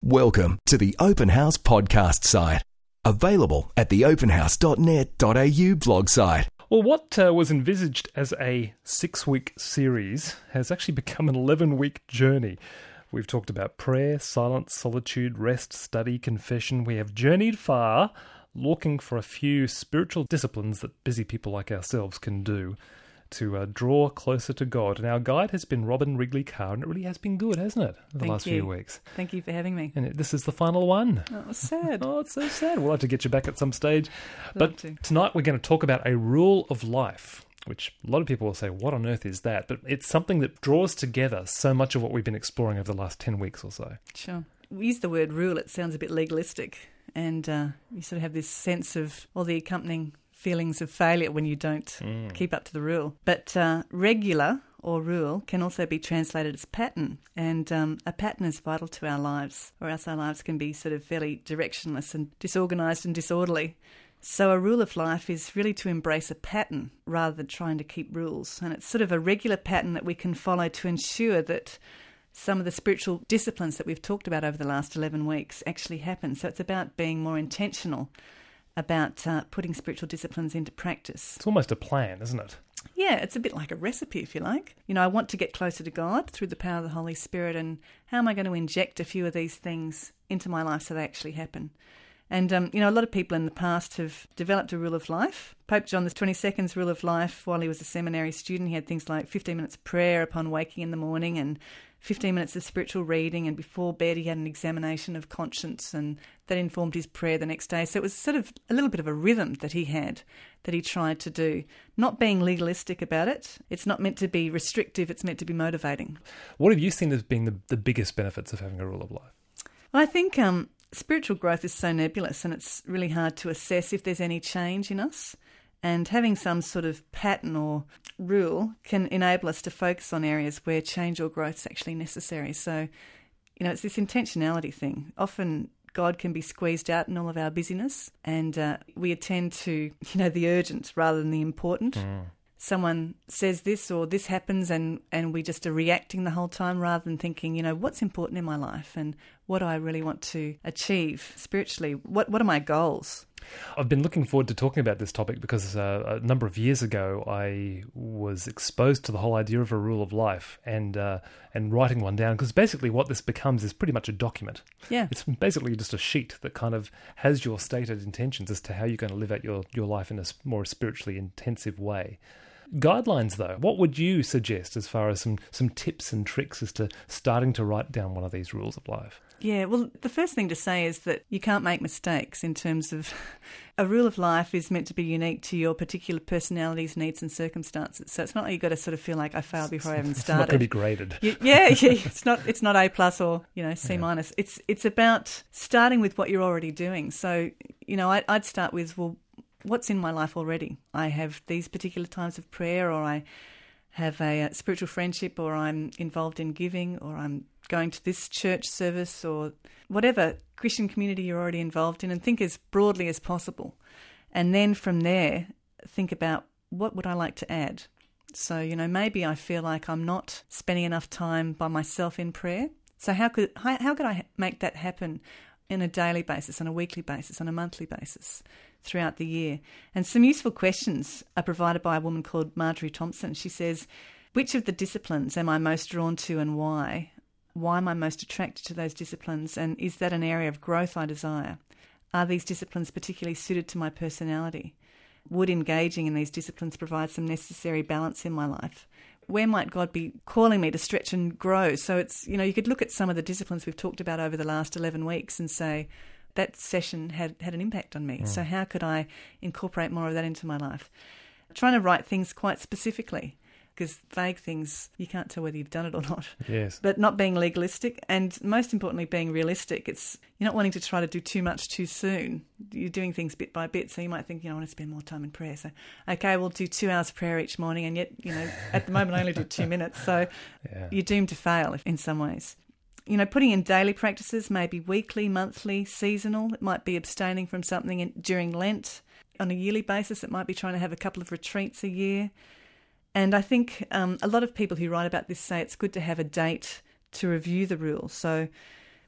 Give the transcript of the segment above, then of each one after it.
Welcome to the Open House podcast site. Available at theopenhouse.net.au blog site. Well, what was envisaged as a 6-week series has actually become an 11-week journey. We've talked about prayer, silence, solitude, rest, study, confession. We have journeyed far, looking for a few spiritual disciplines that busy people like ourselves can do to draw closer to God. And our guide has been Robyn Wrigley Carr, and it really has been good, hasn't it, the last few weeks? Thank you for having me. And this is the final one. Oh, it's sad. Oh, it's so sad. We'll have to get you back at some stage. But tonight we're going to talk about a rule of life, which a lot of people will say, what on earth is that? But it's something that draws together so much of what we've been exploring over the last 10 weeks or so. Sure. We use the word rule, it sounds a bit legalistic, and you sort of have this sense of all the accompanying feelings of failure when you don't keep up to the rule. But regular or rule can also be translated as pattern, and a pattern is vital to our lives, or else our lives can be sort of fairly directionless and disorganised and disorderly. So a rule of life is really to embrace a pattern rather than trying to keep rules, and it's sort of a regular pattern that we can follow to ensure that some of the spiritual disciplines that we've talked about over the last 11 weeks actually happen. So it's about being more intentional about putting spiritual disciplines into practice. It's almost a plan, isn't it? Yeah, it's a bit like a recipe, if you like. You know, I want to get closer to God through the power of the Holy Spirit, and how am I going to inject a few of these things into my life so they actually happen? And, you know, a lot of people in the past have developed a rule of life. Pope John XXII's rule of life while he was a seminary student, he had things like 15 minutes of prayer upon waking in the morning and 15 minutes of spiritual reading, and before bed he had an examination of conscience, and that informed his prayer the next day. So it was sort of a little bit of a rhythm that he had, that he tried to do. Not being legalistic about it. It's not meant to be restrictive, it's meant to be motivating. What have you seen as being the biggest benefits of having a rule of life? Well, I think spiritual growth is so nebulous, and it's really hard to assess if there's any change in us. And having some sort of pattern or rule can enable us to focus on areas where change or growth is actually necessary. So, you know, it's this intentionality thing. Often God can be squeezed out in all of our busyness, and we attend to, you know, the urgent rather than the important. Someone says this or this happens, and we just are reacting the whole time rather than thinking, you know, what's important in my life and what do I really want to achieve spiritually? What are my goals? I've been looking forward to talking about this topic because a number of years ago I was exposed to the whole idea of a rule of life and writing one down, because basically what this becomes is pretty much a document. Yeah. It's basically just a sheet that kind of has your stated intentions as to how you're going to live out your life in a more spiritually intensive way. Guidelines, though, what would you suggest as far as some tips and tricks as to starting to write down one of these rules of life? Yeah, well, the first thing to say is that you can't make mistakes in terms of a rule of life is meant to be unique to your particular personalities, needs and circumstances. So it's not like you've got to sort of feel like I failed before I even started. It's not going to be graded. Yeah, it's not A+ or, you know, C-. Yeah. It's about starting with what you're already doing. So, you know, I'd start with, well, what's in my life already? I have these particular times of prayer, or I have a spiritual friendship, or I'm involved in giving, or I'm going to this church service, or whatever Christian community you're already involved in, and think as broadly as possible. And then from there, think about what would I like to add. So, you know, maybe I feel like I'm not spending enough time by myself in prayer. So how could I make that happen on a daily basis, on a weekly basis, on a monthly basis throughout the year? And some useful questions are provided by a woman called Marjorie Thompson. She says, which of the disciplines am I most drawn to and why? Why am I most attracted to those disciplines, and is that an area of growth I desire? Are these disciplines particularly suited to my personality? Would engaging in these disciplines provide some necessary balance in my life? Where might God be calling me to stretch and grow? So it's, you know, you could look at some of the disciplines we've talked about over the last 11 weeks and say, that session had an impact on me. So how could I incorporate more of that into my life? Trying to write things quite specifically, because vague things, you can't tell whether you've done it or not. Yes. But not being legalistic, and most importantly, being realistic. You're not wanting to try to do too much too soon. You're doing things bit by bit, so you might think, you know, I want to spend more time in prayer. So, okay, we'll do 2 hours prayer each morning, and yet, you know, at the moment I only do 2 minutes. So You're doomed to fail in some ways. You know, putting in daily practices, maybe weekly, monthly, seasonal. It might be abstaining from something during Lent. On a yearly basis, it might be trying to have a couple of retreats a year. And I think a lot of people who write about this say it's good to have a date to review the rules. So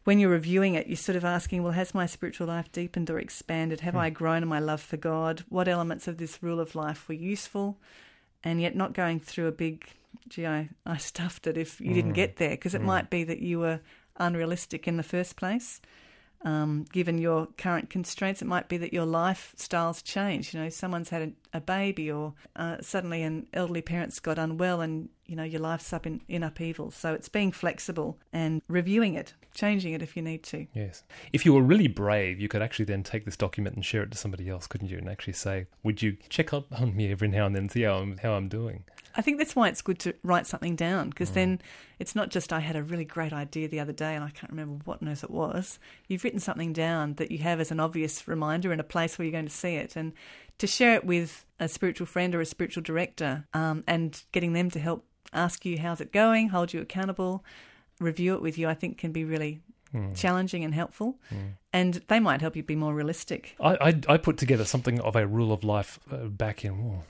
when you're reviewing it, you're sort of asking, well, has my spiritual life deepened or expanded? Have I grown in my love for God? What elements of this rule of life were useful? And yet not going through a big, gee, I stuffed it if you didn't get there, because it might be that you were unrealistic in the first place. Given your current constraints, it might be that your lifestyle's changed. You know, someone's had a baby, or suddenly an elderly parent's got unwell, and you know your life's up in upheaval. So it's being flexible and reviewing it, changing it if you need to. Yes. If you were really brave, you could actually then take this document and share it to somebody else, couldn't you? And actually say, would you check up on me every now and then and see how I'm doing? I think that's why it's good to write something down, because then it's not just I had a really great idea the other day and I can't remember what on earth it was. You've written something down that you have as an obvious reminder in a place where you're going to see it, and to share it with a spiritual friend or a spiritual director, and getting them to help ask you how's it going, hold you accountable, review it with you, I think can be really challenging and helpful, and they might help you be more realistic. I put together something of a rule of life back in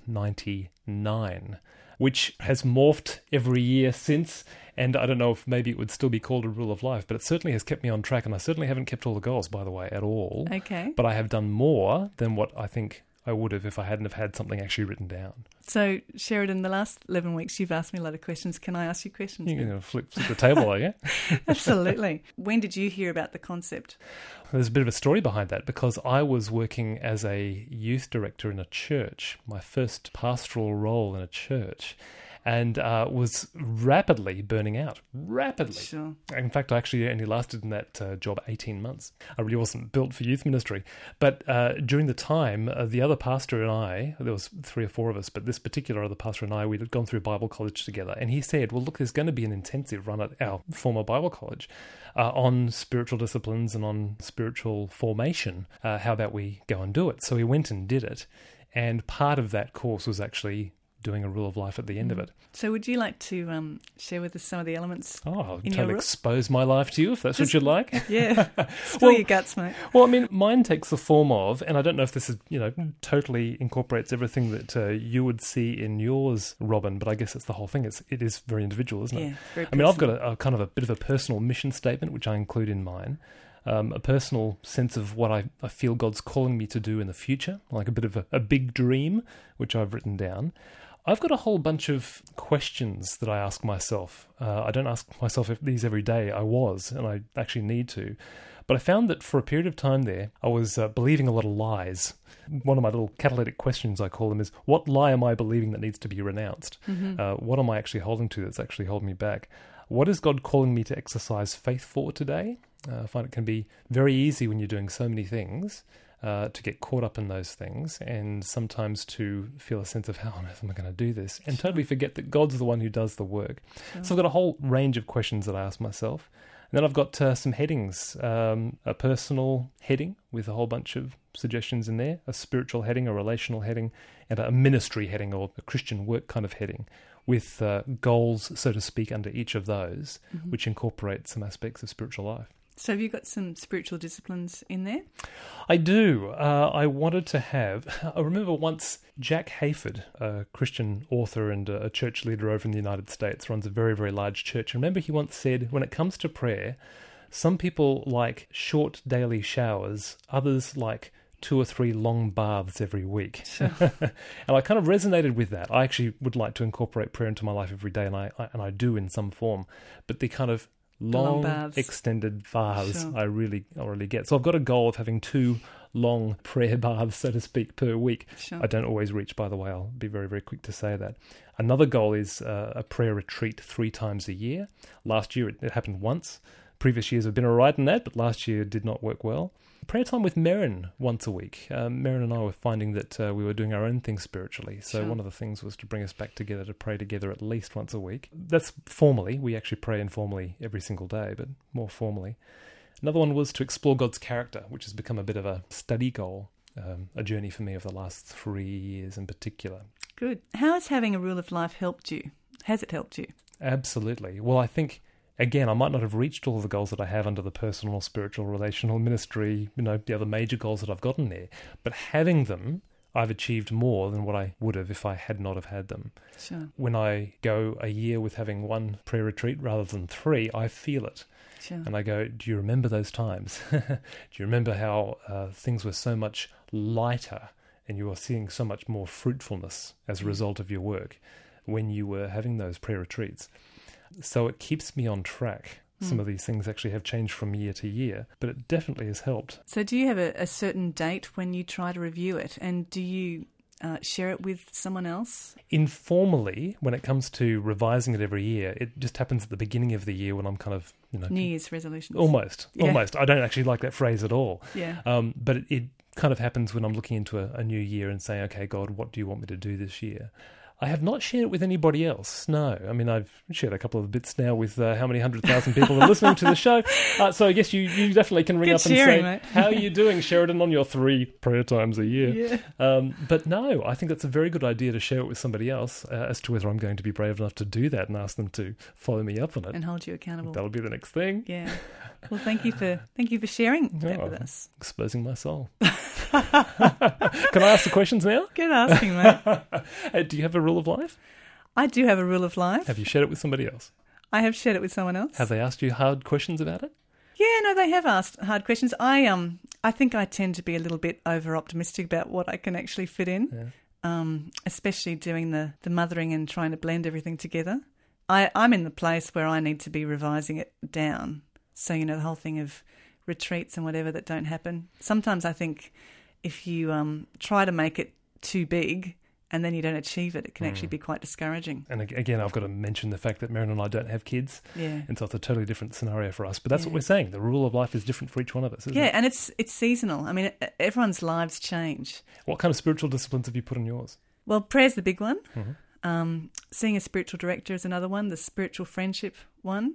99, which has morphed every year since, and I don't know if maybe it would still be called a rule of life, but it certainly has kept me on track, and I certainly haven't kept all the goals, by the way, at all. Okay. But I have done more than what I think I would have if I hadn't have had something actually written down. So, Sheridan, the last 11 weeks you've asked me a lot of questions. Can I ask you questions? You're going to flip the table, are you? Absolutely. When did you hear about the concept? There's a bit of a story behind that, because I was working as a youth director in a church, my first pastoral role in a church, and was rapidly burning out. Rapidly. Sure. In fact, I actually only lasted in that job 18 months. I really wasn't built for youth ministry. But during the time, the other pastor and I, there was 3 or 4 of us, but this particular other pastor and I, we'd had gone through Bible college together. And he said, well, look, there's going to be an intensive run at our former Bible college on spiritual disciplines and on spiritual formation. How about we go and do it? So we went and did it. And part of that course was actually doing a rule of life at the end of it. So would you like to share with us some of the elements? Oh, I'll in totally your expose my life to you if that's what you'd like. Yeah, spill your guts, mate. Well, I mean, mine takes the form of, and I don't know if this is, totally incorporates everything that you would see in yours, Robin, but I guess it's the whole thing. It is very individual, isn't it? Yeah, very personal. I mean, I've got a kind of a bit of a personal mission statement, which I include in mine. A personal sense of what I feel God's calling me to do in the future, like a bit of a big dream, which I've written down. I've got a whole bunch of questions that I ask myself. I don't ask myself these every day. I was, and I actually need to. But I found that for a period of time there, I was believing a lot of lies. One of my little catalytic questions, I call them, is what lie am I believing that needs to be renounced? What am I actually holding to that's actually holding me back? What is God calling me to exercise faith for today? I find it can be very easy when you're doing so many things to get caught up in those things, and sometimes to feel a sense of how on earth am I going to do this, and totally forget that God's the one who does the work. Sure. So I've got a whole range of questions that I ask myself. And then I've got some headings, a personal heading with a whole bunch of suggestions in there, a spiritual heading, a relational heading, and a ministry heading, or a Christian work kind of heading, with goals, so to speak, under each of those, which incorporate some aspects of spiritual life. So have you got some spiritual disciplines in there? I do. I wanted to have... I remember once Jack Hayford, a Christian author and a church leader over in the United States, runs a very, very large church. I remember he once said, when it comes to prayer, some people like short daily showers, others like 2 or 3 long baths every week. Sure. And I kind of resonated with that. I actually would like to incorporate prayer into my life every day, and I do in some form. But the kind of long extended baths, sure, I really get. So I've got a goal of having 2 long prayer baths, so to speak, per week. Sure. I don't always reach, by the way. I'll be very, very quick to say that. Another goal is a prayer retreat 3 times a year. Last year it happened once. Previous years have been all right in that, but last year did not work well. Prayer time with Merrin once a week. Merrin and I were finding that we were doing our own thing spiritually. So sure, one of the things was to bring us back together to pray together at least once a week. That's formally. We actually pray informally every single day, but more formally. Another one was to explore God's character, which has become a bit of a study goal, a journey for me of the last 3 years in particular. Good. How has having a rule of life helped you? Has it helped you? Absolutely. Well, I think... Again, I might not have reached all of the goals that I have under the personal, spiritual, relational, ministry, the other major goals that I've got in there. But having them, I've achieved more than what I would have if I had not have had them. Sure. When I go a year with having 1 prayer retreat rather than 3, I feel it. Sure. And I go, do you remember those times? Do you remember how things were so much lighter and you were seeing so much more fruitfulness as a result of your work when you were having those prayer retreats? So it keeps me on track. Some of these things actually have changed from year to year, but it definitely has helped. So do you have a certain date when you try to review it? And do you share it with someone else? Informally, when it comes to revising it every year, it just happens at the beginning of the year when I'm kind of, New Year's resolutions. Almost. I don't actually like that phrase at all. Yeah. But it kind of happens when I'm looking into a new year and saying, okay, God, what do you want me to do this year? I have not shared it with anybody else, no. I mean, I've shared a couple of bits now with how many 100,000 people are listening to the show. So I guess you definitely can ring Good up and sharing, say, mate. how are you doing, Sheridan, on your 3 prayer times a year? Yeah. But no, I think that's a very good idea to share it with somebody else as to whether I'm going to be brave enough to do that and ask them to follow me up on it. And hold you accountable. That'll be the next thing. Yeah. Well, thank you for sharing that with us. Exposing my soul. Can I ask the questions now? Good asking, mate. Do you have a rule of life? I do have a rule of life. Have you shared it with somebody else? I have shared it with someone else. Have they asked you hard questions about it? Yeah, no, they have asked hard questions. I think I tend to be a little bit over-optimistic about what I can actually fit in, especially doing the mothering and trying to blend everything together. I'm in the place where I need to be revising it down. So, the whole thing of retreats and whatever that don't happen. Sometimes I think if you try to make it too big and then you don't achieve it, it can actually be quite discouraging. And again, I've got to mention the fact that Maren and I don't have kids. Yeah. And so it's a totally different scenario for us. But that's what we're saying. The rule of life is different for each one of us, isn't it? Yeah, and it's seasonal. I mean, everyone's lives change. What kind of spiritual disciplines have you put on yours? Well, prayer's the big one. Mm-hmm. Seeing a spiritual director is another one, the spiritual friendship one.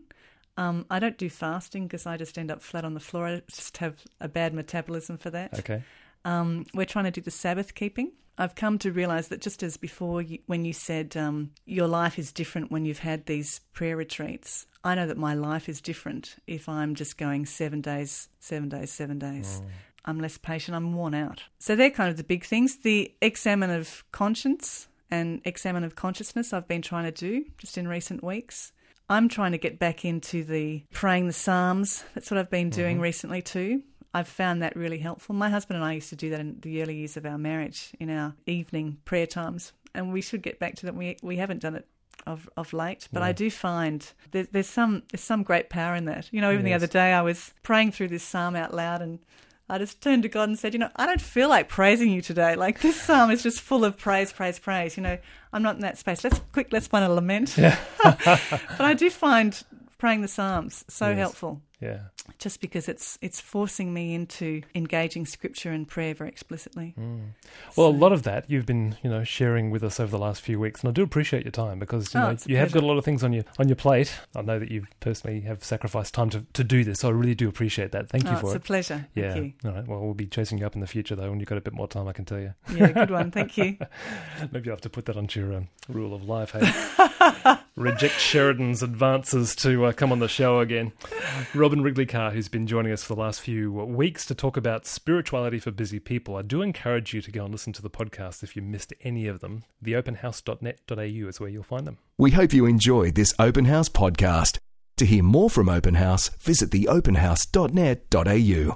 I don't do fasting because I just end up flat on the floor. I just have a bad metabolism for that. Okay. We're trying to do the Sabbath keeping. I've come to realise that just as before, when you said your life is different when you've had these prayer retreats, I know that my life is different if I'm just going 7 days, 7 days, 7 days. I'm less patient, I'm worn out. So they're kind of the big things. The examine of conscience and examine of consciousness I've been trying to do just in recent weeks. I'm trying to get back into the praying the Psalms. That's what I've been doing recently too. I've found that really helpful. My husband and I used to do that in the early years of our marriage in our evening prayer times, and we should get back to that. We haven't done it of late, but I do find there's some great power in that. Even the other day I was praying through this psalm out loud, and I just turned to God and said, I don't feel like praising you today. Like, this psalm is just full of praise, praise, praise. I'm not in that space. Let's find a lament. Yeah. But I do find praying the Psalms so helpful. Yeah. Just because it's forcing me into engaging Scripture and prayer very explicitly. Well, a lot of that you've been, sharing with us over the last few weeks, and I do appreciate your time because you have got a lot of things on your plate. I know that you personally have sacrificed time to do this, so I really do appreciate that. Thank you for it. It's a pleasure. Yeah. Thank you. All right. Well, we'll be chasing you up in the future though, when you've got a bit more time, I can tell you. Yeah, good one. Thank you. Maybe I'll have to put that onto your rule of life. Hey, reject Sheridan's advances to come on the show again. Robin Wrigley-Carr, who's been joining us for the last few weeks to talk about spirituality for busy people. I do encourage you to go and listen to the podcast if you missed any of them. Theopenhouse.net.au is where you'll find them. We hope you enjoyed this Open House podcast. To hear more from Open House, visit theopenhouse.net.au.